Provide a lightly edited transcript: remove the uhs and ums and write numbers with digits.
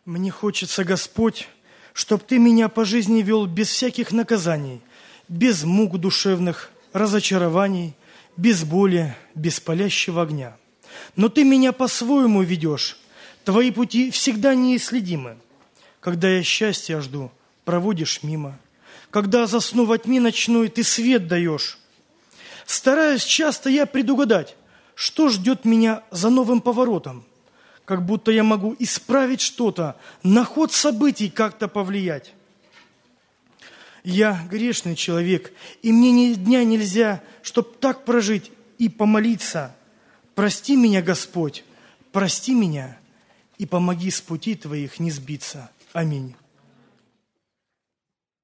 Мне хочется, Господь, чтоб Ты меня по жизни вел без всяких наказаний, без мук душевных, разочарований, без боли, без палящего огня. Но Ты меня по-своему ведешь, Твои пути всегда неисследимы. Когда я счастья жду, проводишь мимо. Когда засну во тьме ночной, Ты свет даешь. Стараюсь часто я предугадать, что ждет меня за новым поворотом. Как будто я могу исправить что-то, на ход событий как-то повлиять. Я грешный человек, и мне ни дня нельзя, чтоб так прожить и помолиться. Прости меня, Господь, прости меня, и помоги с пути Твоих не сбиться. Аминь.